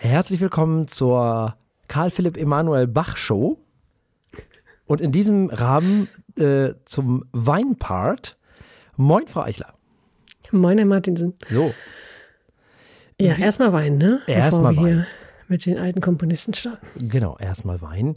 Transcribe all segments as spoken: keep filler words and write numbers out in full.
Herzlich willkommen zur Karl Philipp Emanuel Bach Show und in diesem Rahmen äh, zum Weinpart. Moin, Frau Eichler. Moin, Herr Martinsen. So. Ja, erstmal Wein, ne? Erstmal Bevor wir Wein. hier mit den alten Komponisten starten. Genau, erstmal Wein.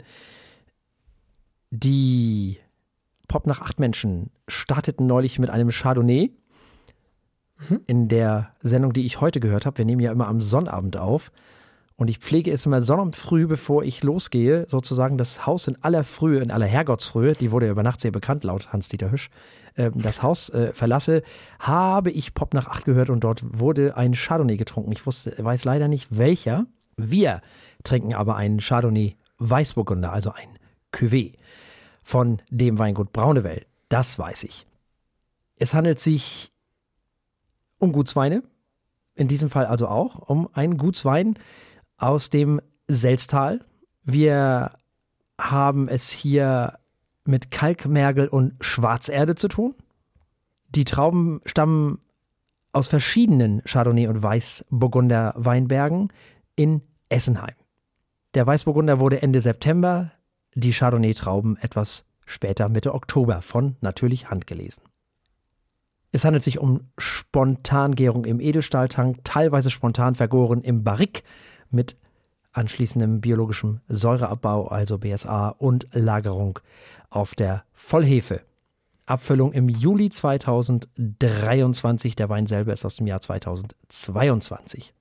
Die Pop nach acht Menschen starteten neulich mit einem Chardonnay. Mhm. In der Sendung, die ich heute gehört habe, wir nehmen ja immer am Sonnabend auf. Und ich pflege es immer Sonnabend früh, bevor ich losgehe, sozusagen das Haus in aller Frühe, in aller Herrgottsfrühe, die wurde ja über Nacht sehr bekannt, laut Hans-Dieter Hüsch, äh, das Haus äh, verlasse, habe ich Pop nach acht gehört und dort wurde ein Chardonnay getrunken. Ich wusste, weiß leider nicht welcher. Wir trinken aber einen Chardonnay Weißburgunder, also ein Cuvée von dem Weingut Braunewell. Das weiß ich. Es handelt sich um Gutsweine, in diesem Fall also auch um einen Gutswein aus dem Selztal. Wir haben es hier mit Kalkmergel und Schwarzerde zu tun. Die Trauben stammen aus verschiedenen Chardonnay- und Weißburgunder Weinbergen in Essenheim. Der Weißburgunder wurde Ende September, die Chardonnay-Trauben etwas später, Mitte Oktober, von natürlich handgelesen. Es handelt sich um Spontangärung im Edelstahltank, teilweise spontan vergoren im Barrique mit anschließendem biologischem Säureabbau, also B S A, und Lagerung auf der Vollhefe. Abfüllung im Juli zweitausenddreiundzwanzig, der Wein selber ist aus dem Jahr zweitausendzweiundzwanzig.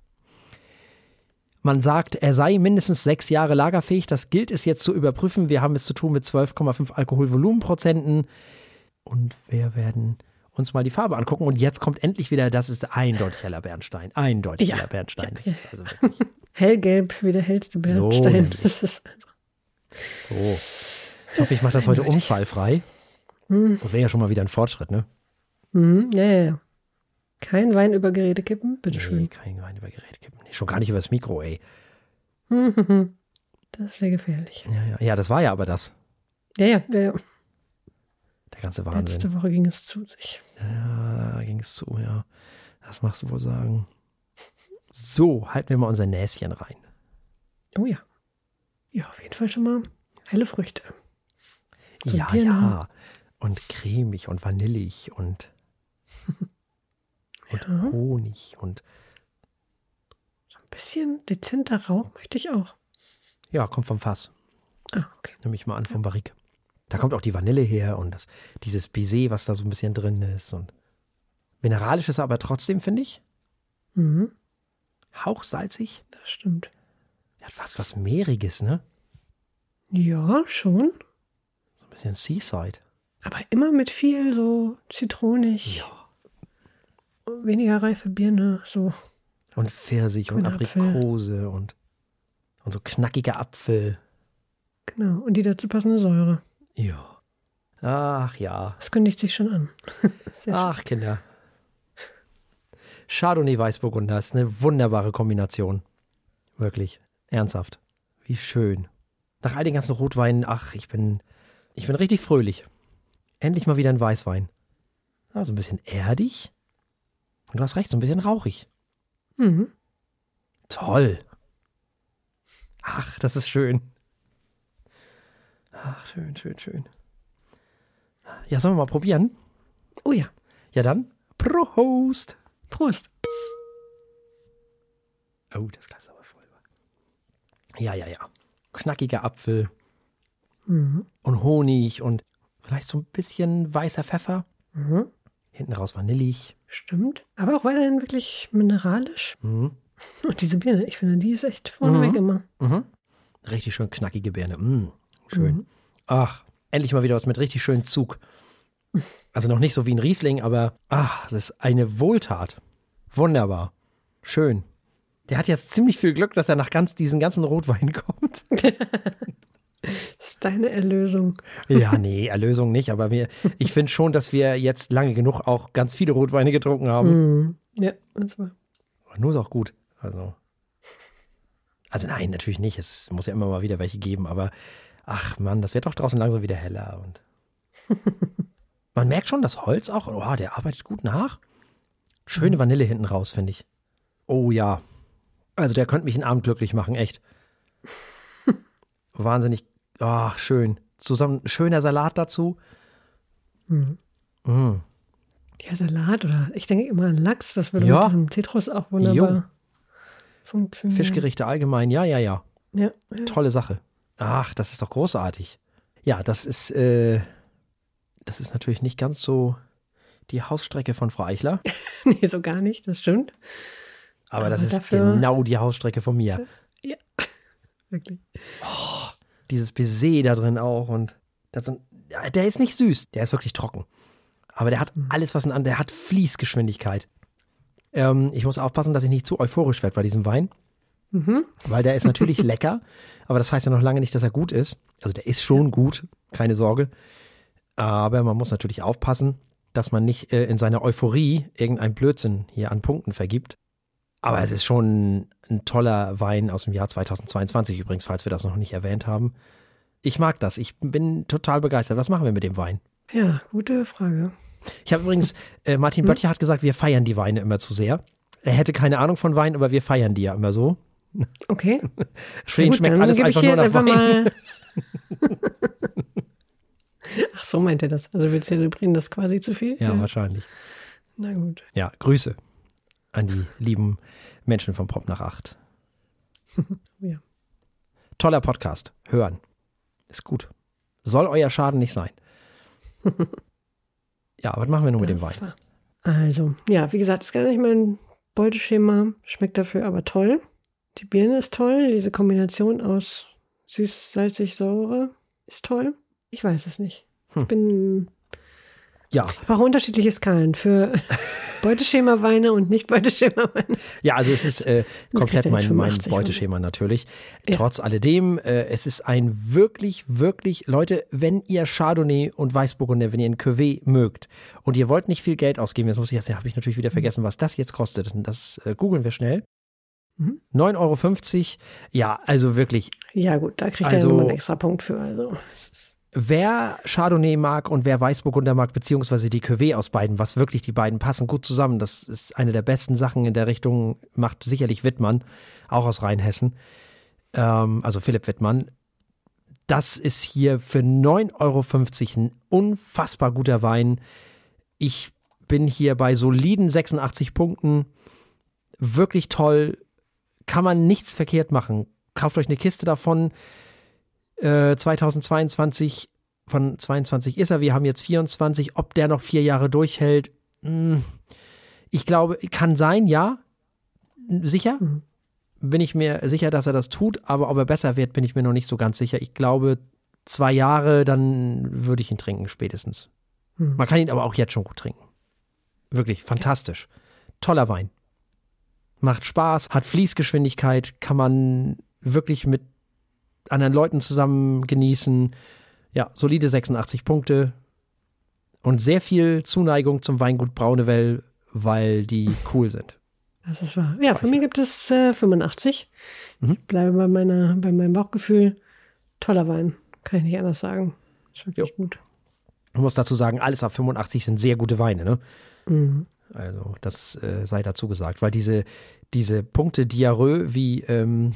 Man sagt, er sei mindestens sechs Jahre lagerfähig, das gilt es jetzt zu überprüfen. Wir haben es zu tun mit zwölf Komma fünf Alkoholvolumenprozenten und wir werden uns mal die Farbe angucken. Und jetzt kommt endlich wieder, das ist eindeutig heller Bernstein. Eindeutig Ja. heller Bernstein. Das Ja. ist also wirklich Hellgelb wie der hellste Bernstein. So. Das ist also so. Ich hoffe, ich mache das heute Eindeutig. unfallfrei. Hm. Das wäre ja schon mal wieder ein Fortschritt, ne? Mhm. Ja, ja, ja. Kein Wein über Geräte kippen, bitteschön. Nee, kein Wein über Gerät kippen. Nee, schon gar nicht über das Mikro, ey. Mhm. Das wäre gefährlich. Ja, ja. ja, das war ja aber das. Ja, ja, ja. Der ganze Wahnsinn. Letzte Woche ging es zu sich. Ja, da ging es zu, ja. Das machst du wohl sagen. So, halten wir mal unser Näschen rein. Oh ja. Ja, auf jeden Fall schon mal helle Früchte. So Ja, Birne. ja. Und cremig und vanillig und, und Ja. Honig und So ein bisschen dezenter Rauch möchte ich auch. ja, kommt vom Fass. Ah, okay. Nehme ich mal an, vom Barrique. Da kommt auch die Vanille her und das, dieses Baiser, was da so ein bisschen drin ist. Und mineralisch ist er aber trotzdem, finde ich. Mhm. Hauchsalzig. Das stimmt. Der hat fast was Mehriges, ne? Ja, schon. So ein bisschen Seaside. Aber immer mit viel so zitronig. Ja. Weniger reife Birne. So. Und Pfirsich und Grüner Apfel. Aprikose und, und so knackiger Apfel. Genau. Und die dazu passende Säure. Ja. Ach ja. Das kündigt sich schon an. Sehr Ach, Kinder. Chardonnay Weißburgunder ist eine wunderbare Kombination. Wirklich. Ernsthaft. Wie schön. Nach all den ganzen Rotweinen, ach, ich bin, ich bin richtig fröhlich. Endlich mal wieder ein Weißwein. Ah, so ein bisschen erdig. Und du hast recht, so ein bisschen rauchig. schön. Mhm. Toll. Ach, das ist schön. Ach, schön, schön, schön. Ja, sollen wir mal probieren? Oh ja. Ja dann, Prost. Prost. Oh, das Glas ist aber voll. Ja, ja, ja. Knackiger Apfel Mhm. und Honig und vielleicht so ein bisschen weißer Pfeffer. Mhm. Hinten raus vanillig. Stimmt. Aber auch weiterhin wirklich mineralisch. Mhm. Und diese Birne, ich finde, die ist echt vorneweg Mhm. immer. Mhm. Richtig schön knackige Birne. Mm, schön. Mhm. Ach, endlich mal wieder was mit richtig schönem Zug. Also noch nicht so wie ein Riesling, aber ach, das ist eine Wohltat. Wunderbar. Schön. Der hat jetzt ziemlich viel Glück, dass er nach ganz diesen ganzen Rotwein kommt. Das ist deine Erlösung. Ja, nee, Erlösung nicht, aber wir, ich finde schon, dass wir jetzt lange genug auch ganz viele Rotweine getrunken haben. Mhm. Ja, das war. Und nur ist auch gut. Also, also nein, natürlich nicht. Es muss ja immer mal wieder welche geben, aber ach Mann, das wird doch draußen langsam wieder heller. Und man merkt schon, das Holz auch, oh, der arbeitet gut nach. Schöne Vanille hinten raus, finde ich. Oh ja, Also der könnte mich einen Abend glücklich machen, echt. Wahnsinnig, ach, schön. Zusammen schöner Salat dazu. Mhm. Mm. Ja, Salat oder ich denke immer an Lachs, das würde Ja. mit diesem Zitrus auch wunderbar Jo. funktionieren. Fischgerichte allgemein, ja, ja, ja. Ja, ja. Tolle Sache. Ach, das ist doch großartig. Ja, das ist, äh, das ist natürlich nicht ganz so die Hausstrecke von Frau Eichler, Nee, so gar nicht, das stimmt. aber, Aber das ist dafür- genau die Hausstrecke von mir. Ja, wirklich. Dieses Baiser da drin auch und das, so ein- ja, der ist nicht süß, der ist wirklich trocken. Aber der hat alles, was ein anderer, der hat Fließgeschwindigkeit. Ähm, ich muss aufpassen, dass ich nicht zu euphorisch werde bei diesem Wein, Mhm. weil der ist natürlich lecker, aber das heißt ja noch lange nicht, dass er gut ist. Also der ist schon gut, keine Sorge. Aber man muss natürlich aufpassen, dass man nicht äh, in seiner Euphorie irgendein Blödsinn hier an Punkten vergibt. Aber es ist schon ein toller Wein aus dem Jahr zweitausendzweiundzwanzig übrigens, falls wir das noch nicht erwähnt haben. Ich mag das, ich bin total begeistert. Was machen wir mit dem Wein? Ja, gute Frage. Ich habe übrigens, äh, Martin Böttcher hat gesagt, wir feiern die Weine immer zu sehr. Er hätte keine Ahnung von Wein, aber wir feiern die ja immer so. Okay. Für ihn Gut, schmeckt dann alles gebe ich einfach hier nur jetzt nach einfach Wein. mal. Ach so, meint er das. Also wir zelebrieren das quasi zu viel? Ja, wahrscheinlich. Na gut. Ja, Grüße an die lieben Menschen vom Pop nach acht. Ja. Toller Podcast. Hören. Ist gut. Soll euer Schaden nicht sein. Ja, was machen wir nun mit dem Das Wein? ist wahr. Also, ja, wie gesagt, ist gar nicht mein Beuteschema, schmeckt dafür aber toll. Die Birne ist toll, diese Kombination aus süß, salzig, saure ist toll. Ich weiß es nicht. Hm. Ich bin Ja, ich brauche unterschiedliche Skalen für Beuteschema-Weine und nicht Beuteschema-Weine. ja, also es ist äh, Das komplett kriegt er jetzt mein, mein fünfundachtzig Beuteschema natürlich. Ja. Trotz alledem, äh, es ist ein wirklich, wirklich, Leute, wenn ihr Chardonnay und Weißburgunder, wenn ihr ein Cuvée mögt und ihr wollt nicht viel Geld ausgeben, jetzt muss ich jetzt, ja, habe ich natürlich wieder vergessen, was das jetzt kostet. Und das äh, googeln wir schnell. Mhm. neun Euro fünfzig, ja, also wirklich, Ja gut, da kriegt Also- er nochmal einen extra Punkt für. Also, es ist- wer Chardonnay mag und wer Weißburgunder mag, beziehungsweise die Cuvée aus beiden, was wirklich die beiden passen gut zusammen, das ist eine der besten Sachen in der Richtung, macht sicherlich Wittmann, auch aus Rheinhessen, ähm, also Philipp Wittmann. Das ist hier für neun Euro fünfzig ein unfassbar guter Wein. Ich bin hier bei soliden sechsundachtzig Punkten. Wirklich toll. Kann man nichts verkehrt machen. Kauft euch eine Kiste davon. Äh, zweitausendzweiundzwanzig, von zweiundzwanzig ist er, wir haben jetzt vierundzwanzig, ob der noch vier Jahre durchhält, mh, ich glaube, kann sein, ja, sicher, Mhm. bin ich mir sicher, dass er das tut, aber ob er besser wird, bin ich mir noch nicht so ganz sicher. Ich glaube, zwei Jahre, dann würde ich ihn trinken, spätestens. Mhm. Man kann ihn aber auch jetzt schon gut trinken. Wirklich, fantastisch. Toller Wein. Macht Spaß, hat Fließgeschwindigkeit, kann man wirklich mit anderen Leuten zusammen genießen. Ja, solide sechsundachtzig Punkte und sehr viel Zuneigung zum Weingut Braunewell, weil die cool sind. Das ist wahr. Ja, von mir gibt es äh, fünfundachtzig. Mhm. Ich bleibe bei, meiner, bei meinem Bauchgefühl. Toller Wein, kann ich nicht anders sagen. Ist wirklich gut. Ich muss dazu sagen, alles ab fünfundachtzig sind sehr gute Weine, ne? Mhm. Also das äh, sei dazu gesagt, weil diese, diese Punkte Diarrhoe, wie, ähm,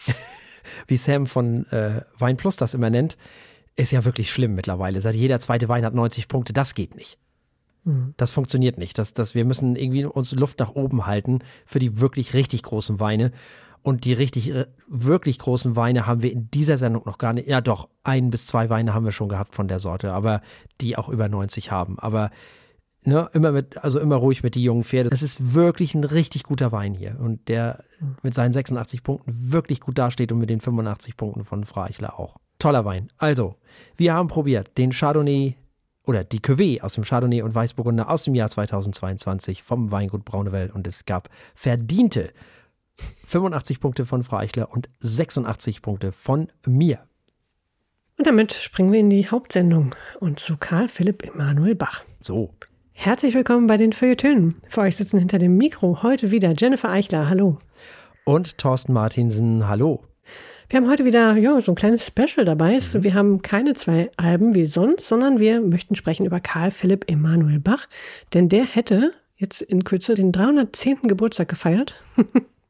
wie Sam von äh, Wein Plus das immer nennt, ist ja wirklich schlimm mittlerweile. Seit jeder zweite Wein hat neunzig Punkte, das geht nicht. Mhm. Das funktioniert nicht. Das, das, wir müssen irgendwie uns Luft nach oben halten für die wirklich richtig großen Weine. Und die richtig, äh, wirklich großen Weine haben wir in dieser Sendung noch gar nicht. Ja doch, ein bis zwei Weine haben wir schon gehabt von der Sorte, aber die auch über neunzig haben. Aber ne, immer mit, also immer ruhig mit die jungen Pferde. Das ist wirklich ein richtig guter Wein hier. Und der mit seinen sechsundachtzig Punkten wirklich gut dasteht und mit den fünfundachtzig Punkten von Frau Eichler auch. Toller Wein. Also, wir haben probiert den Chardonnay oder die Cuvée aus dem Chardonnay und Weißburgunder aus dem Jahr zweitausendzweiundzwanzig vom Weingut Braunewell und es gab verdiente fünfundachtzig Punkte von Frau Eichler und sechsundachtzig Punkte von mir. Und damit springen wir in die Hauptsendung und zu Karl Philipp Emanuel Bach. So, Herzlich willkommen bei den Feuilletönen. Für euch sitzen hinter dem Mikro heute wieder Jennifer Eichler. Hallo. und Thorsten Martinsen, hallo. Wir haben heute wieder ja, so ein kleines Special dabei. Mhm. Wir haben keine zwei Alben wie sonst, sondern wir möchten sprechen über Karl Philipp Emanuel Bach. Denn der hätte jetzt in Kürze den dreihundertzehnten Geburtstag gefeiert.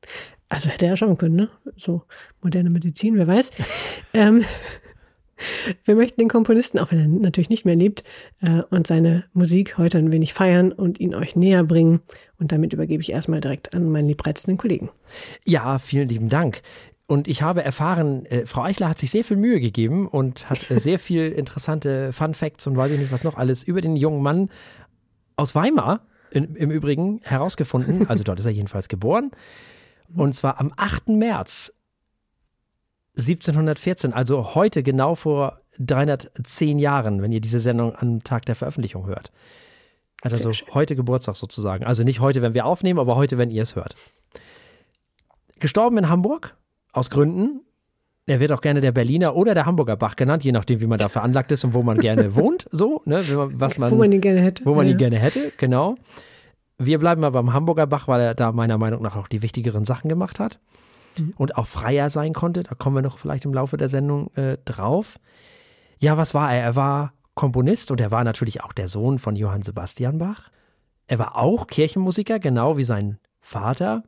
Also hätte er schauen können, ne? So moderne Medizin, wer weiß. ähm, wir möchten den Komponisten, auch wenn er natürlich nicht mehr lebt, äh, und seine Musik heute ein wenig feiern und ihn euch näher bringen. Und damit übergebe ich erstmal direkt an meinen liebreizenden Kollegen. Ja, vielen lieben Dank. Und ich habe erfahren, äh, Frau Eichler hat sich sehr viel Mühe gegeben und hat äh, sehr viel interessante Fun Facts und weiß ich nicht was noch alles über den jungen Mann aus Weimar in, im Übrigen herausgefunden. Also dort ist er jedenfalls geboren. Und zwar am achten März siebzehnhundertvierzehn, also heute genau vor dreihundertzehn Jahren, wenn ihr diese Sendung am Tag der Veröffentlichung hört. Hat also heute Geburtstag sozusagen. Also nicht heute, wenn wir aufnehmen, aber heute, wenn ihr es hört. Gestorben in Hamburg, aus Gründen. Er wird auch gerne der Berliner oder der Hamburger Bach genannt, je nachdem, wie man da veranlagt ist und wo man gerne wohnt. So, ne, wenn man, was man, wo man ihn gerne hätte. Wo man ja. ihn gerne hätte, genau. Wir bleiben aber beim Hamburger Bach, weil er da meiner Meinung nach auch die wichtigeren Sachen gemacht hat. Mhm. Und auch freier sein konnte. Da kommen wir noch vielleicht im Laufe der Sendung äh, drauf. Ja, was war er? Er war Komponist und er war natürlich auch der Sohn von Johann Sebastian Bach. Er war auch Kirchenmusiker, genau wie sein Vater.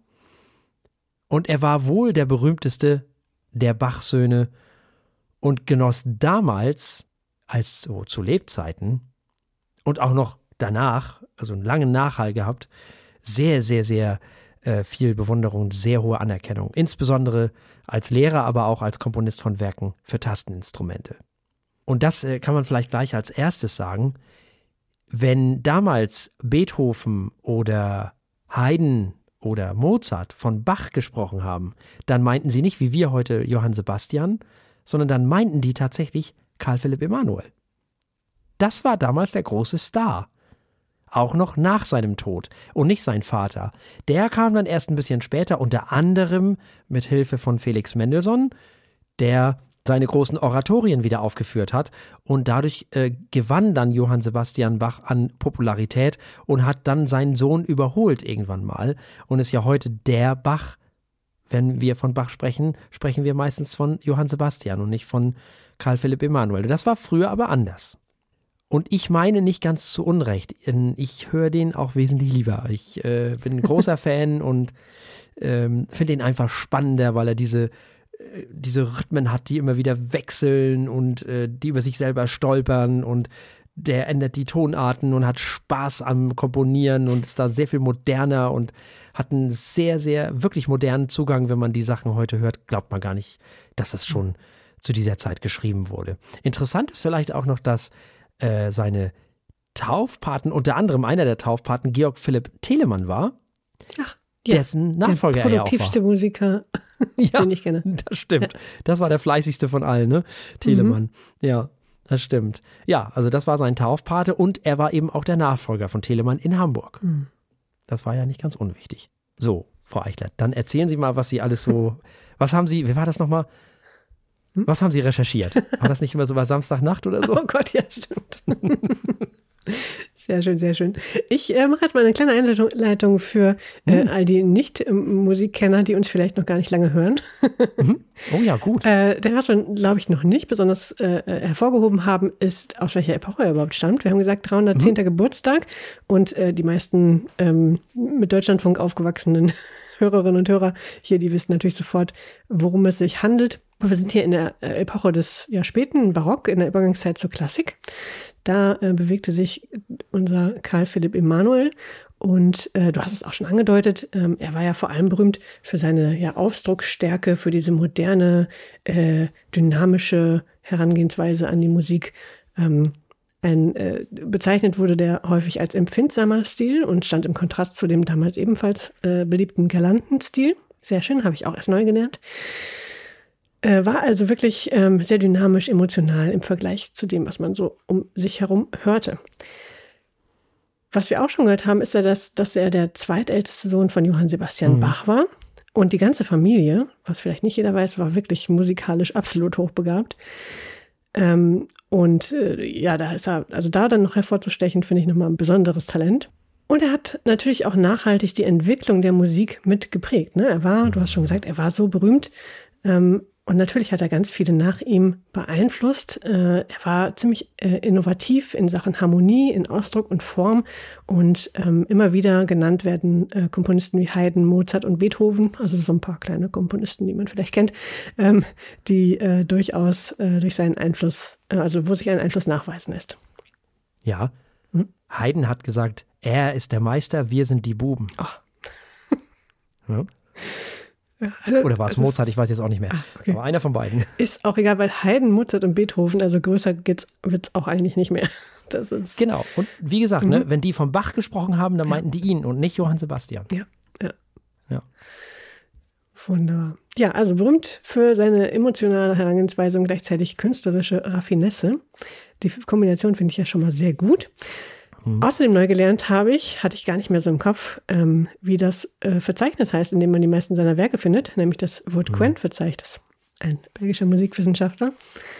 Und er war wohl der berühmteste der Bach-Söhne und genoss damals, als so zu Lebzeiten und auch noch danach, also einen langen Nachhall gehabt, sehr, sehr, sehr äh, viel Bewunderung, sehr hohe Anerkennung. Insbesondere als Lehrer, aber auch als Komponist von Werken für Tasteninstrumente. Und das äh, kann man vielleicht gleich als erstes sagen. Wenn damals Beethoven oder Haydn oder Mozart von Bach gesprochen haben, dann meinten sie nicht, wie wir heute, Johann Sebastian, sondern dann meinten die tatsächlich Karl Philipp Emanuel. Das war damals der große Star. Auch noch nach seinem Tod und nicht sein Vater. Der kam dann erst ein bisschen später, unter anderem mit Hilfe von Felix Mendelssohn, der seine großen Oratorien wieder aufgeführt hat und dadurch äh, gewann dann Johann Sebastian Bach an Popularität und hat dann seinen Sohn überholt irgendwann mal und ist ja heute der Bach. Wenn wir von Bach sprechen, sprechen wir meistens von Johann Sebastian und nicht von Karl Philipp Emanuel. Das war früher aber anders. Und ich meine nicht ganz zu Unrecht. Ich höre den auch wesentlich lieber. Ich äh, bin ein großer Fan und ähm, finde ihn einfach spannender, weil er diese, äh, diese Rhythmen hat, die immer wieder wechseln und äh, die über sich selber stolpern und der ändert die Tonarten und hat Spaß am Komponieren und ist da sehr viel moderner und hat einen sehr, sehr, wirklich modernen Zugang. Wenn man die Sachen heute hört, glaubt man gar nicht, dass das schon zu dieser Zeit geschrieben wurde. Interessant ist vielleicht auch noch, dass äh, seine Taufpaten, unter anderem einer der Taufpaten, Georg Philipp Telemann war, Ach, ja, dessen Nachfolger der er auch war. Der produktivste Musiker, ja, den ich kenne. Das stimmt. Ja. Das war der fleißigste von allen, ne? Telemann. Mhm. Ja, das stimmt. Ja, also das war sein Taufpate und er war eben auch der Nachfolger von Telemann in Hamburg. Mhm. Das war ja nicht ganz unwichtig. So, Frau Eichler, dann erzählen Sie mal, was Sie alles so, was haben Sie, wie war das nochmal? Hm? Was haben Sie recherchiert? War das nicht immer so bei Samstagnacht oder so? Oh Gott, ja, stimmt. Sehr schön, sehr schön. Ich äh, mache jetzt mal eine kleine Einleitung für äh, all die Nicht-Musikkenner, die uns vielleicht noch gar nicht lange hören. Mhm. Oh ja, gut. Äh, denn was wir, glaube ich, noch nicht besonders äh, hervorgehoben haben, ist, aus welcher Epoche er überhaupt stammt. Wir haben gesagt, dreihundertzehnten Mhm. Geburtstag und äh, die meisten ähm, mit Deutschlandfunk aufgewachsenen Hörerinnen und Hörer hier, die wissen natürlich sofort, worum es sich handelt. Wir sind hier in der Epoche des ja, späten Barock, in der Übergangszeit zur Klassik. Da äh, bewegte sich unser Karl Philipp Emanuel und äh, du hast es auch schon angedeutet, ähm, er war ja vor allem berühmt für seine ja, Ausdrucksstärke, für diese moderne, äh, dynamische Herangehensweise an die Musik. Ähm, ein, äh, bezeichnet wurde der häufig als empfindsamer Stil und stand im Kontrast zu dem damals ebenfalls äh, beliebten galanten Stil. Sehr schön, habe ich auch erst neu gelernt. Äh, war also wirklich ähm, sehr dynamisch, emotional im Vergleich zu dem, was man so um sich herum hörte. Was wir auch schon gehört haben, ist ja, dass, dass er der zweitälteste Sohn von Johann Sebastian mhm. Bach war. Und die ganze Familie, was vielleicht nicht jeder weiß, war wirklich musikalisch absolut hochbegabt. Ähm, und äh, ja, da ist er, also da dann noch hervorzustechen, finde ich nochmal ein besonderes Talent. Und er hat natürlich auch nachhaltig die Entwicklung der Musik mit geprägt. Ne? Er war, du hast schon gesagt, er war so berühmt, ähm, Und natürlich hat er ganz viele nach ihm beeinflusst. Äh, er war ziemlich äh, innovativ in Sachen Harmonie, in Ausdruck und Form. Und ähm, immer wieder genannt werden äh, Komponisten wie Haydn, Mozart und Beethoven, also so ein paar kleine Komponisten, die man vielleicht kennt, ähm, die äh, durchaus äh, durch seinen Einfluss, äh, also wo sich ein Einfluss nachweisen lässt. Ja, Hm? Haydn hat gesagt, er ist der Meister, wir sind die Buben. Oh. Ja. Ja, also, Oder war es Mozart? Ich weiß jetzt auch nicht mehr. Ah, okay. Aber einer von beiden. Ist auch egal, weil Haydn, Mozart und Beethoven, also größer wird es auch eigentlich nicht mehr. Das ist Genau. Und wie gesagt, Mhm. ne, wenn die von Bach gesprochen haben, dann meinten die ihn und nicht Johann Sebastian. Ja, ja. Ja. Wunderbar. Ja, also berühmt für seine emotionale Herangehensweise und gleichzeitig künstlerische Raffinesse. Die Kombination finde ich ja schon mal sehr gut. Mhm. Außerdem neu gelernt habe ich, hatte ich gar nicht mehr so im Kopf, ähm, wie das äh, Verzeichnis heißt, in dem man die meisten seiner Werke findet, nämlich das Woodquent-Verzeichnis. Ein belgischer Musikwissenschaftler.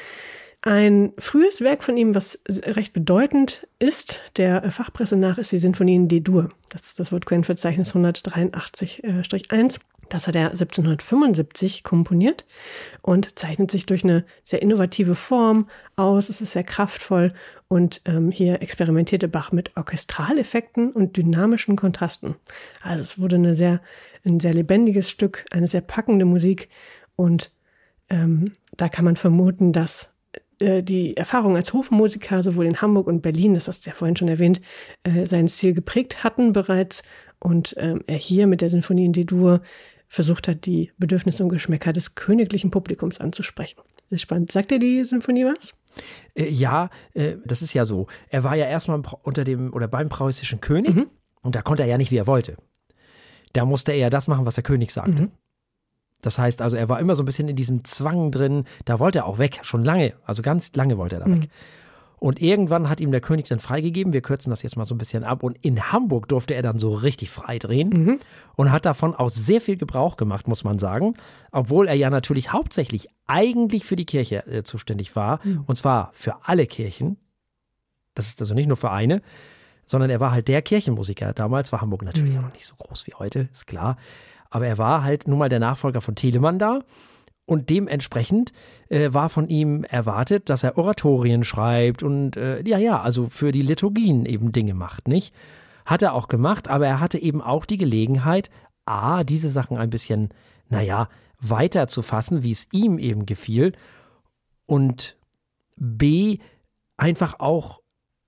Ein frühes Werk von ihm, was recht bedeutend ist, der Fachpresse nach, ist die Sinfonie in D-Dur. Das ist das Woodquent-Verzeichnis hundertdreiundachtzig eins. Das hat er siebzehnhundertfünfundsiebzig komponiert und zeichnet sich durch eine sehr innovative Form aus. Es ist sehr kraftvoll und ähm, hier experimentierte Bach mit Orchestraleffekten und dynamischen Kontrasten. Also es wurde eine sehr, ein sehr lebendiges Stück, eine sehr packende Musik und ähm, da kann man vermuten, dass äh, die Erfahrung als Hofmusiker sowohl in Hamburg und Berlin, das hast du ja vorhin schon erwähnt, äh, seinen Stil geprägt hatten bereits und ähm, er hier mit der Sinfonie in D-Dur versucht hat, die Bedürfnisse und Geschmäcker des königlichen Publikums anzusprechen. Das ist spannend. Sagt dir die Sinfonie was? Äh, ja, äh, das ist ja so. Er war ja erstmal unter dem oder beim preußischen König mhm. und da konnte er ja nicht, wie er wollte. Da musste er ja das machen, was der König sagte. Mhm. Das heißt also, er war immer so ein bisschen in diesem Zwang drin. Da wollte er auch weg, schon lange, also ganz lange wollte er da Mhm. weg. Und irgendwann hat ihm der König dann freigegeben, wir kürzen das jetzt mal so ein bisschen ab, und in Hamburg durfte er dann so richtig frei drehen Mhm. und hat davon auch sehr viel Gebrauch gemacht, muss man sagen, obwohl er ja natürlich hauptsächlich eigentlich für die Kirche äh, zuständig war, Mhm. und zwar für alle Kirchen, das ist also nicht nur für eine, sondern er war halt der Kirchenmusiker. Damals war Hamburg natürlich Mhm. auch noch nicht so groß wie heute, ist klar, aber er war halt nun mal der Nachfolger von Telemann da. Und dementsprechend äh, war von ihm erwartet, dass er Oratorien schreibt und äh, ja, ja, also für die Liturgien eben Dinge macht, nicht? Hat er auch gemacht, aber er hatte eben auch die Gelegenheit, A, diese Sachen ein bisschen, naja, weiter zu fassen, wie es ihm eben gefiel, und B, einfach auch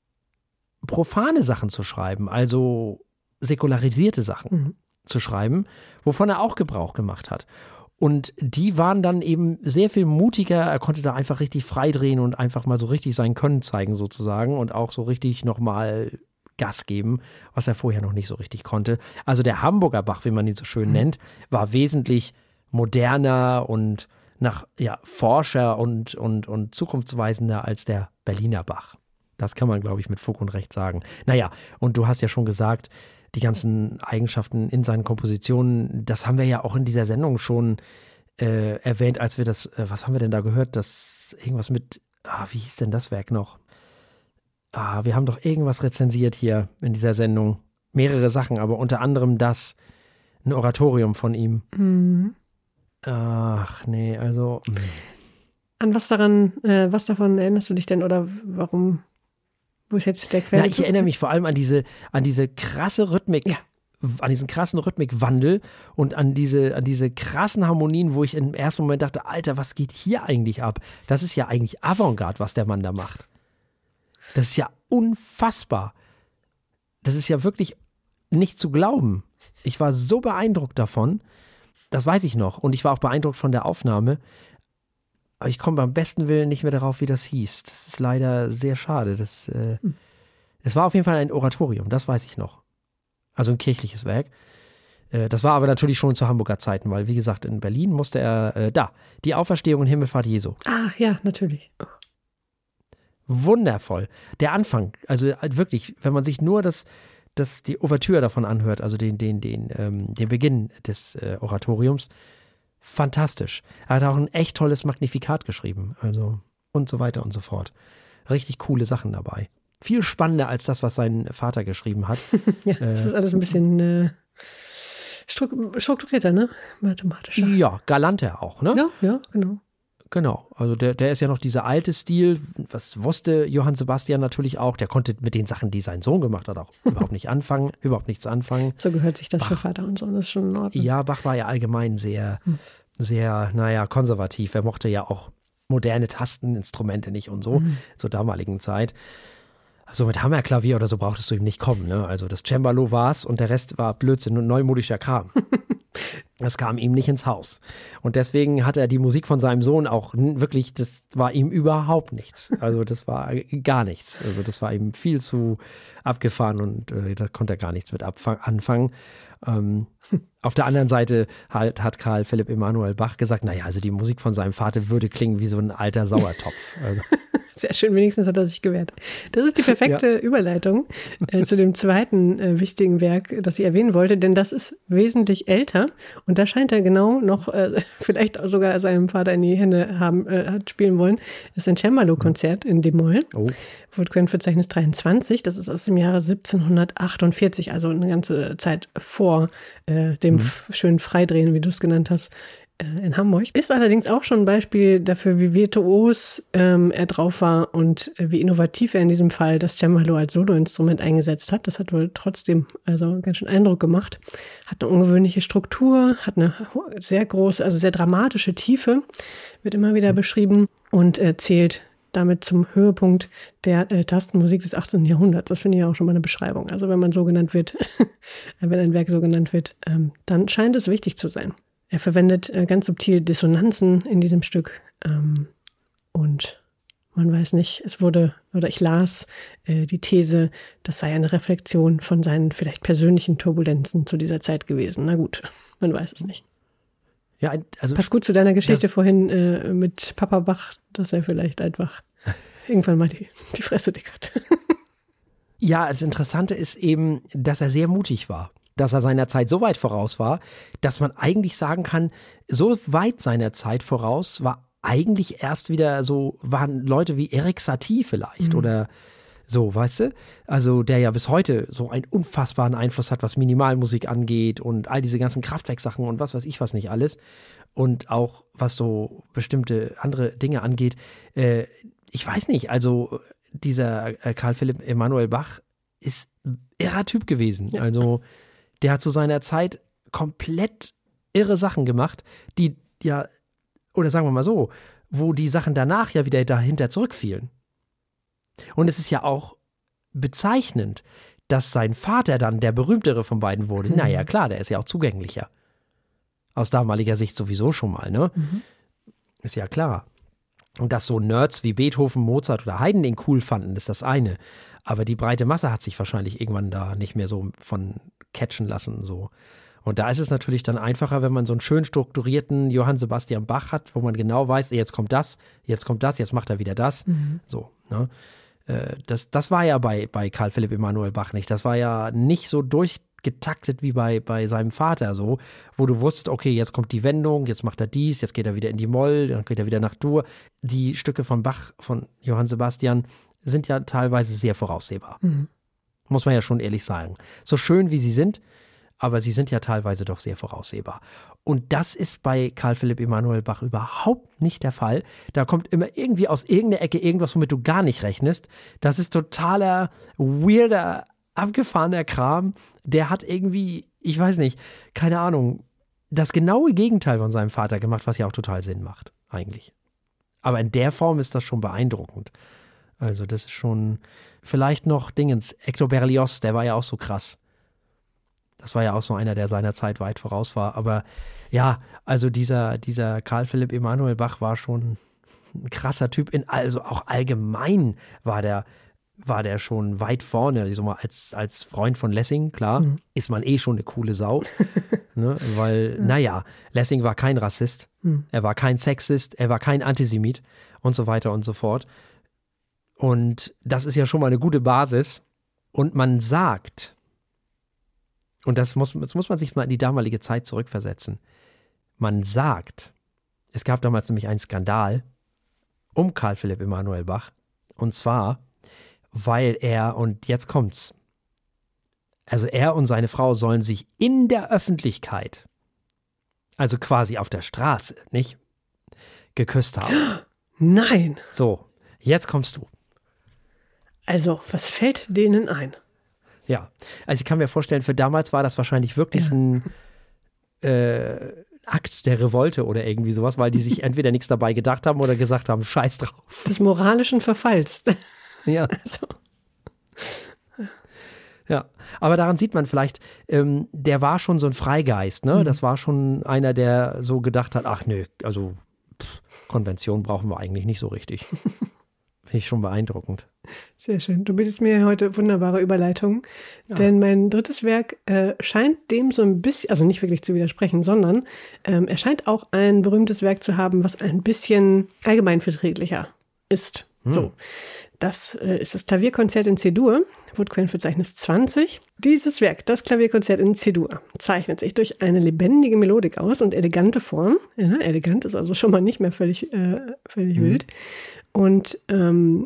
profane Sachen zu schreiben, also säkularisierte Sachen Mhm. zu schreiben, wovon er auch Gebrauch gemacht hat. Und die waren dann eben sehr viel mutiger. Er konnte da einfach richtig frei drehen und einfach mal so richtig sein Können zeigen sozusagen und auch so richtig nochmal Gas geben, was er vorher noch nicht so richtig konnte. Also der Hamburger Bach, wie man ihn so schön mhm. nennt, war wesentlich moderner und nach ja, forscher und, und, und zukunftsweisender als der Berliner Bach. Das kann man, glaube ich, mit Fug und Recht sagen. Naja, und du hast ja schon gesagt, die ganzen Eigenschaften in seinen Kompositionen, das haben wir ja auch in dieser Sendung schon äh, erwähnt, als wir das, äh, was haben wir denn da gehört, das irgendwas mit, ah, wie hieß denn das Werk noch? Ah, wir haben doch irgendwas rezensiert hier in dieser Sendung. Mehrere Sachen, aber unter anderem das, ein Oratorium von ihm. Mhm. Ach, nee, also. Mh. An was daran, äh, was davon erinnerst du dich denn oder warum? Wo ist jetzt der Quelle? Na, ich erinnere mich vor allem an diese, an diese krasse Rhythmik, ja. an diesen krassen Rhythmikwandel und an diese, an diese krassen Harmonien, wo ich im ersten Moment dachte, Alter, was geht hier eigentlich ab? Das ist ja eigentlich Avantgarde, was der Mann da macht. Das ist ja unfassbar. Das ist ja wirklich nicht zu glauben. Ich war so beeindruckt davon, das weiß ich noch. Und ich war auch beeindruckt von der Aufnahme. Aber ich komme beim besten Willen nicht mehr darauf, wie das hieß. Das ist leider sehr schade. Das, äh, hm. Es war auf jeden Fall ein Oratorium, das weiß ich noch. Also ein kirchliches Werk. Äh, das war aber natürlich schon zu Hamburger Zeiten, weil, wie gesagt, in Berlin musste er, äh, da, die Auferstehung und Himmelfahrt Jesu. Ah, ja, natürlich. Oh. Wundervoll. Der Anfang, also wirklich, wenn man sich nur das, das, die Ouvertüre davon anhört, also den, den, den, ähm, den Beginn des äh, Oratoriums, fantastisch. Er hat auch ein echt tolles Magnifikat geschrieben, also und so weiter und so fort. Richtig coole Sachen dabei. Viel spannender als das, was sein Vater geschrieben hat. Ja, das äh, ist alles ein bisschen äh, strukturierter, ne? Mathematischer. Ja, galanter auch, ne? Ja, ja, genau. Genau, also der, der ist ja noch dieser alte Stil, was wusste Johann Sebastian natürlich auch, der konnte mit den Sachen, die sein Sohn gemacht hat, auch überhaupt nicht anfangen, überhaupt nichts anfangen. So gehört sich das Bach, für Vater und Sohn, das ist schon in Ordnung. Ja, Bach war ja allgemein sehr, hm. sehr, naja, konservativ. Er mochte ja auch moderne Tasteninstrumente nicht und so, hm. zur damaligen Zeit. Also mit Hammerklavier oder so brauchtest du ihm nicht kommen, ne? Also das Cembalo war's und der Rest war Blödsinn und neumodischer Kram. Das kam ihm nicht ins Haus. Und deswegen hat er die Musik von seinem Sohn auch wirklich, das war ihm überhaupt nichts. Also das war gar nichts. Also das war ihm viel zu abgefahren und äh, da konnte er gar nichts mit anfangen. Ähm, auf der anderen Seite halt, hat Karl Philipp Emanuel Bach gesagt, naja, also die Musik von seinem Vater würde klingen wie so ein alter Sauertopf. Also. Sehr schön, wenigstens hat er sich gewehrt. Das ist die perfekte ja. Überleitung äh, zu dem zweiten äh, wichtigen Werk, das ich erwähnen wollte, denn das ist wesentlich älter und da scheint er genau noch, äh, vielleicht sogar seinem Vater in die Hände haben, äh, hat spielen wollen. Das ist ein Cembalo-Konzert in D-Moll. Oh. Wurde Quellenverzeichnis dreiundzwanzig, das ist aus dem Jahre siebzehnhundertachtundvierzig, also eine ganze Zeit vor äh, dem mhm. f- schönen Freidrehen, wie du es genannt hast, in Hamburg. Ist allerdings auch schon ein Beispiel dafür, wie virtuos ähm, er drauf war und äh, wie innovativ er in diesem Fall das Cembalo als Soloinstrument eingesetzt hat. Das hat wohl trotzdem also ganz schön Eindruck gemacht. Hat eine ungewöhnliche Struktur, hat eine sehr große, also sehr dramatische Tiefe, wird immer wieder beschrieben und äh, zählt damit zum Höhepunkt der äh, Tastenmusik des achtzehnten Jahrhunderts. Das finde ich auch schon mal eine Beschreibung. Also wenn man so genannt wird, wenn ein Werk so genannt wird, ähm, dann scheint es wichtig zu sein. Er verwendet äh, ganz subtil Dissonanzen in diesem Stück ähm, und man weiß nicht, es wurde, oder ich las äh, die These, das sei eine Reflexion von seinen vielleicht persönlichen Turbulenzen zu dieser Zeit gewesen. Na gut, man weiß es nicht. Ja, also passt gut zu deiner Geschichte vorhin äh, mit Papa Bach, dass er vielleicht einfach irgendwann mal die, die Fresse dick hat. Ja, das Interessante ist eben, dass er sehr mutig war. Dass er seiner Zeit so weit voraus war, dass man eigentlich sagen kann, so weit seiner Zeit voraus war eigentlich erst wieder so, waren Leute wie Erik Satie vielleicht mhm. oder so, weißt du? Also der ja bis heute so einen unfassbaren Einfluss hat, was Minimalmusik angeht und all diese ganzen Kraftwerksachen und was weiß ich was nicht alles. Und auch was so bestimmte andere Dinge angeht. Äh, ich weiß nicht, also dieser äh, Karl Philipp Emanuel Bach ist ein irrer Typ gewesen. Ja. Also der hat zu seiner Zeit komplett irre Sachen gemacht, die ja, oder sagen wir mal so, wo die Sachen danach ja wieder dahinter zurückfielen. Und es ist ja auch bezeichnend, dass sein Vater dann der berühmtere von beiden wurde. Mhm. Naja, klar, der ist ja auch zugänglicher. Aus damaliger Sicht sowieso schon mal, ne? Mhm. Ist ja klar. Und dass so Nerds wie Beethoven, Mozart oder Haydn den cool fanden, ist das eine. Aber die breite Masse hat sich wahrscheinlich irgendwann da nicht mehr so von catchen lassen, so. Und da ist es natürlich dann einfacher, wenn man so einen schön strukturierten Johann Sebastian Bach hat, wo man genau weiß, jetzt kommt das, jetzt kommt das, jetzt macht er wieder das. Mhm. So, ne? Das, das war ja bei, bei Karl Philipp Emanuel Bach nicht. Das war ja nicht so durchgetaktet wie bei, bei seinem Vater so, wo du wusstest, okay, jetzt kommt die Wendung, jetzt macht er dies, jetzt geht er wieder in die Moll, dann geht er wieder nach Dur. Die Stücke von Bach, von Johann Sebastian, sind ja teilweise sehr voraussehbar. Mhm. Muss man ja schon ehrlich sagen. So schön wie sie sind, aber sie sind ja teilweise doch sehr voraussehbar. Und das ist bei Karl Philipp Emanuel Bach überhaupt nicht der Fall. Da kommt immer irgendwie aus irgendeiner Ecke irgendwas, womit du gar nicht rechnest. Das ist totaler, weirder, abgefahrener Kram. Der hat irgendwie, ich weiß nicht, keine Ahnung, das genaue Gegenteil von seinem Vater gemacht, was ja auch total Sinn macht, eigentlich. Aber in der Form ist das schon beeindruckend. Also das ist schon, vielleicht noch Dingens, Hector Berlioz, der war ja auch so krass. Das war ja auch so einer, der seiner Zeit weit voraus war. Aber ja, also dieser, dieser Karl Philipp Emanuel Bach war schon ein krasser Typ. In, also auch allgemein war der, war der schon weit vorne. So mal als, als Freund von Lessing, klar, mhm. ist man eh schon eine coole Sau. ne? Weil, ja. naja, Lessing war kein Rassist, mhm. er war kein Sexist, er war kein Antisemit und so weiter und so fort. Und das ist ja schon mal eine gute Basis. Und man sagt, und das muss, jetzt muss man sich mal in die damalige Zeit zurückversetzen, man sagt, es gab damals nämlich einen Skandal um Karl Philipp Emanuel Bach. Und zwar, weil er, und jetzt kommt's, also er und seine Frau sollen sich in der Öffentlichkeit, also quasi auf der Straße, nicht, geküsst haben. Nein. So, jetzt kommst du. Also, was fällt denen ein? Ja, also ich kann mir vorstellen, für damals war das wahrscheinlich wirklich ja. ein äh, Akt der Revolte oder irgendwie sowas, weil die sich entweder nichts dabei gedacht haben oder gesagt haben, scheiß drauf. Des moralischen Verfalls. Ja. Also. Ja, aber daran sieht man vielleicht, ähm, der war schon so ein Freigeist, ne? Mhm. Das war schon einer, der so gedacht hat, ach nö, also pff, Konvention brauchen wir eigentlich nicht so richtig. Finde ich schon beeindruckend. Sehr schön. Du bietest mir heute wunderbare Überleitungen, ja. Denn mein drittes Werk äh, scheint dem so ein bisschen, also nicht wirklich zu widersprechen, sondern ähm, er scheint auch ein berühmtes Werk zu haben, was ein bisschen allgemeinverträglicher ist. Hm. So, das äh, ist das Klavierkonzert in C-Dur, Woodquin-Verzeichnis zwanzig. Dieses Werk, das Klavierkonzert in C-Dur, zeichnet sich durch eine lebendige Melodik aus und elegante Form. Ja, elegant ist also schon mal nicht mehr völlig, äh, völlig hm. wild. Und ähm,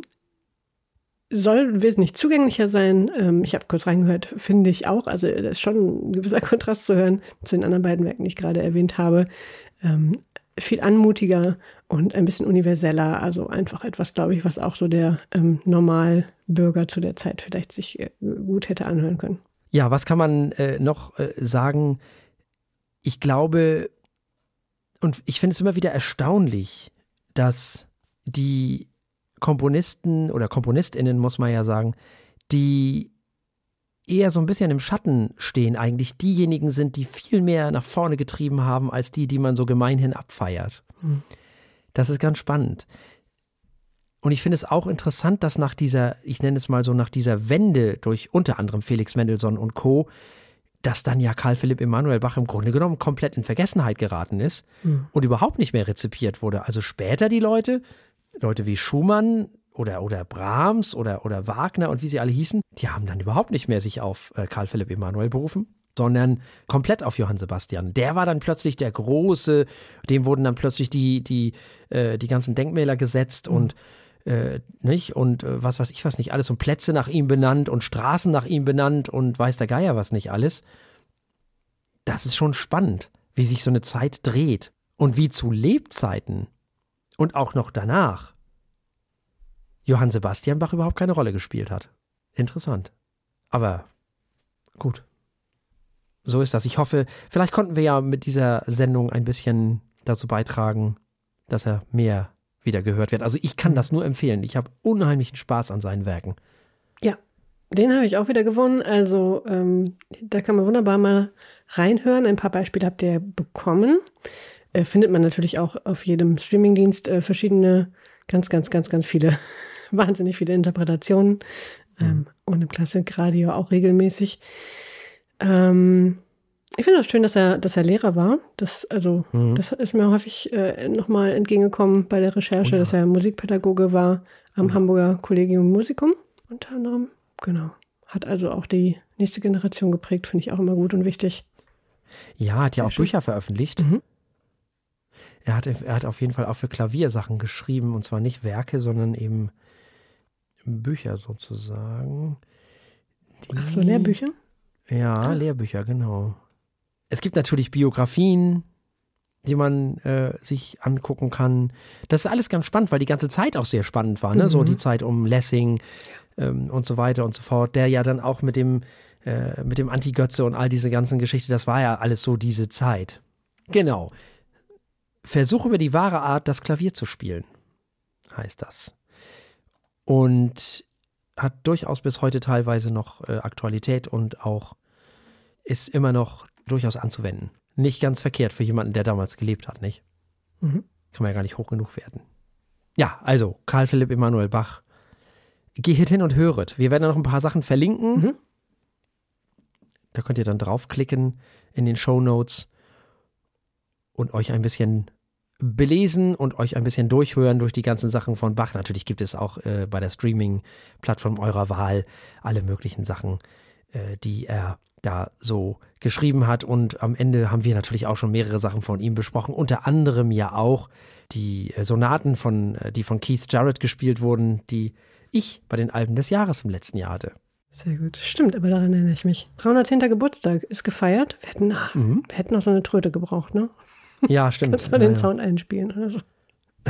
soll wesentlich zugänglicher sein. Ähm, ich habe kurz reingehört, finde ich auch. Also da ist schon ein gewisser Kontrast zu hören zu den anderen beiden Werken, die ich gerade erwähnt habe. Ähm, viel anmutiger und ein bisschen universeller. Also einfach etwas, glaube ich, was auch so der ähm, Normalbürger zu der Zeit vielleicht sich äh, gut hätte anhören können. Ja, was kann man äh, noch äh, sagen? Ich glaube, und ich finde es immer wieder erstaunlich, dass die Komponisten oder KomponistInnen, muss man ja sagen, die eher so ein bisschen im Schatten stehen, eigentlich diejenigen sind, die viel mehr nach vorne getrieben haben, als die, die man so gemeinhin abfeiert. Mhm. Das ist ganz spannend. Und ich finde es auch interessant, dass nach dieser, ich nenne es mal so, nach dieser Wende durch unter anderem Felix Mendelssohn und Co., dass dann ja Karl Philipp Emanuel Bach im Grunde genommen komplett in Vergessenheit geraten ist mhm. und überhaupt nicht mehr rezipiert wurde. Also später die Leute, Leute wie Schumann oder, oder Brahms oder, oder Wagner und wie sie alle hießen, die haben dann überhaupt nicht mehr sich auf äh, Karl Philipp Emanuel berufen, sondern komplett auf Johann Sebastian. Der war dann plötzlich der Große, dem wurden dann plötzlich die, die, äh, die ganzen Denkmäler gesetzt mhm. und Äh, nicht und äh, was weiß ich was nicht alles und Plätze nach ihm benannt und Straßen nach ihm benannt und weiß der Geier was nicht alles. Das ist schon spannend, wie sich so eine Zeit dreht und wie zu Lebzeiten und auch noch danach Johann Sebastian Bach überhaupt keine Rolle gespielt hat. Interessant. Aber gut. So ist das. Ich hoffe, vielleicht konnten wir ja mit dieser Sendung ein bisschen dazu beitragen, dass er mehr wieder gehört wird. Also ich kann das nur empfehlen. Ich habe unheimlichen Spaß an seinen Werken. Ja, den habe ich auch wieder gewonnen. Also ähm, da kann man wunderbar mal reinhören. Ein paar Beispiele habt ihr bekommen. Äh, findet man natürlich auch auf jedem Streamingdienst äh, verschiedene, ganz, ganz, ganz, ganz viele, wahnsinnig viele Interpretationen. Ähm, mhm. Und im Klassikradio auch regelmäßig. Ähm, Ich finde es auch schön, dass er, dass er Lehrer war. Das, also, mhm. das ist mir häufig äh, nochmal entgegengekommen bei der Recherche, oh ja. dass er Musikpädagoge war am mhm. Hamburger Collegium Musicum unter anderem. Genau. Hat also auch die nächste Generation geprägt, finde ich auch immer gut und wichtig. Ja, hat ja Sehr auch schön. Bücher veröffentlicht. Mhm. Er hat, er hat auf jeden Fall auch für Klavier Sachen geschrieben, und zwar nicht Werke, sondern eben Bücher sozusagen. Die, Ach so, Lehrbücher? Ja, ah. Lehrbücher, genau. Es gibt natürlich Biografien, die man äh, sich angucken kann. Das ist alles ganz spannend, weil die ganze Zeit auch sehr spannend war. Ne? Mhm. So die Zeit um Lessing ähm, und so weiter und so fort. Der ja dann auch mit dem, äh, mit dem Anti-Götze und all diese ganzen Geschichten, das war ja alles so diese Zeit. Genau. Versuch über die wahre Art, das Klavier zu spielen, heißt das. Und hat durchaus bis heute teilweise noch äh, Aktualität und auch ist immer noch durchaus anzuwenden. Nicht ganz verkehrt für jemanden, der damals gelebt hat, nicht? Mhm. Kann man ja gar nicht hoch genug werden. Ja, also Karl Philipp Emanuel Bach. Geht hin und höret. Wir werden da noch ein paar Sachen verlinken. Mhm. Da könnt ihr dann draufklicken in den Shownotes und euch ein bisschen belesen und euch ein bisschen durchhören durch die ganzen Sachen von Bach. Natürlich gibt es auch äh, bei der Streaming-Plattform eurer Wahl alle möglichen Sachen, äh, die er da so geschrieben hat. Und am Ende haben wir natürlich auch schon mehrere Sachen von ihm besprochen. Unter anderem ja auch die Sonaten, von, die von Keith Jarrett gespielt wurden, die ich bei den Alben des Jahres im letzten Jahr hatte. Sehr gut. Stimmt, aber daran erinnere ich mich. dreihundertzehnter Geburtstag ist gefeiert. Wir hätten, ach, mhm. wir hätten noch so eine Tröte gebraucht, ne? Ja, stimmt. Kannst du ja, den ja. Sound einspielen oder so?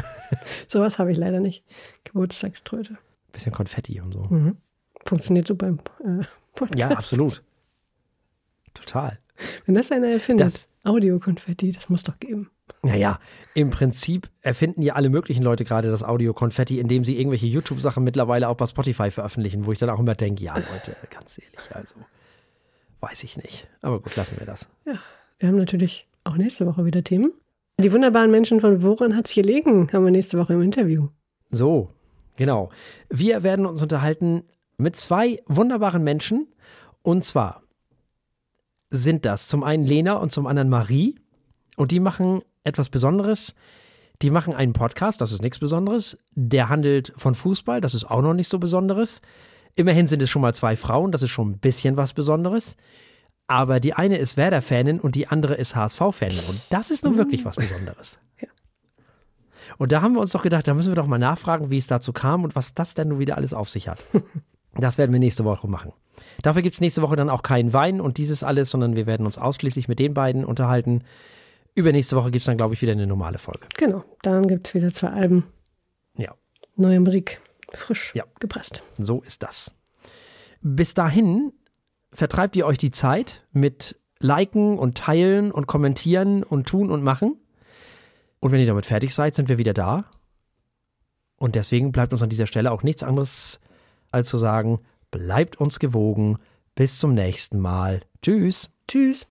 Sowas habe ich leider nicht. Geburtstagströte. Bisschen Konfetti und so. Mhm. Funktioniert so beim äh, Podcast. Ja, absolut. Total. Wenn das einer erfindet, Das- Audio-Konfetti, das muss doch geben. Naja, im Prinzip erfinden ja alle möglichen Leute gerade das Audio-Konfetti, indem sie irgendwelche YouTube-Sachen mittlerweile auch bei Spotify veröffentlichen, wo ich dann auch immer denke, ja Leute, ganz ehrlich, also weiß ich nicht. Aber gut, lassen wir das. Ja, wir haben natürlich auch nächste Woche wieder Themen. Die wunderbaren Menschen von Woran hat's gelegen, haben wir nächste Woche im Interview. So, genau. Wir werden uns unterhalten mit zwei wunderbaren Menschen. Und zwar sind das zum einen Lena und zum anderen Marie. Und die machen etwas Besonderes. Die machen einen Podcast, das ist nichts Besonderes. Der handelt von Fußball, das ist auch noch nicht so Besonderes. Immerhin sind es schon mal zwei Frauen, das ist schon ein bisschen was Besonderes. Aber die eine ist Werder-Fanin und die andere ist H S V-Fanin. Und das ist nun wirklich was Besonderes. Ja. Und da haben wir uns doch gedacht, da müssen wir doch mal nachfragen, wie es dazu kam und was das denn nun wieder alles auf sich hat. Das werden wir nächste Woche machen. Dafür gibt es nächste Woche dann auch keinen Wein und dieses alles, sondern wir werden uns ausschließlich mit den beiden unterhalten. Übernächste Woche gibt es dann, glaube ich, wieder eine normale Folge. Genau, dann gibt es wieder zwei Alben. Ja. Neue Musik, frisch Ja. gepresst. So ist das. Bis dahin vertreibt ihr euch die Zeit mit Liken und Teilen und Kommentieren und Tun und Machen. Und wenn ihr damit fertig seid, sind wir wieder da. Und deswegen bleibt uns an dieser Stelle auch nichts anderes als zu sagen, bleibt uns gewogen. Bis zum nächsten Mal. Tschüss. Tschüss.